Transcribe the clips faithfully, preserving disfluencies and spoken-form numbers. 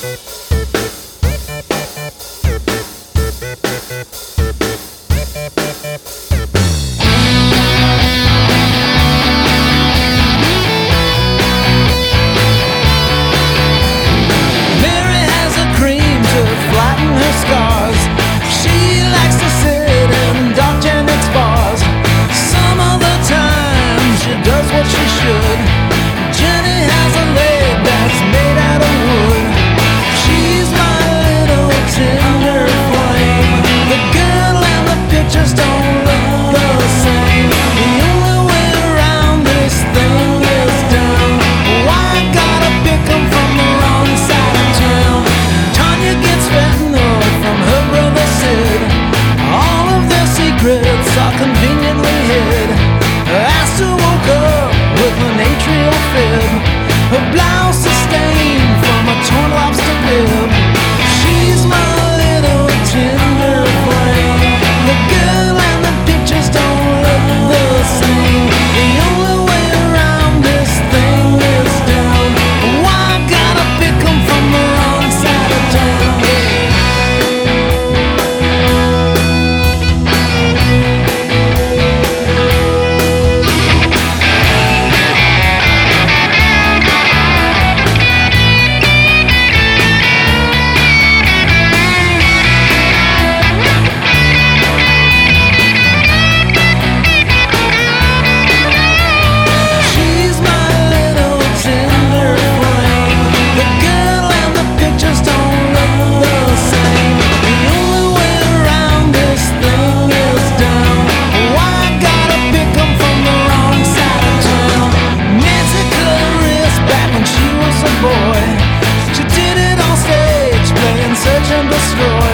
Her blouse is stained from a torn lobster rib. She's my little tender flame. The girl and the pictures don't look the same. The only way around this thing is down. Why gotta pick 'em from the wrong side of town?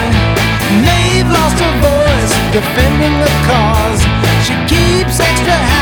Defending the cause, she keeps extra.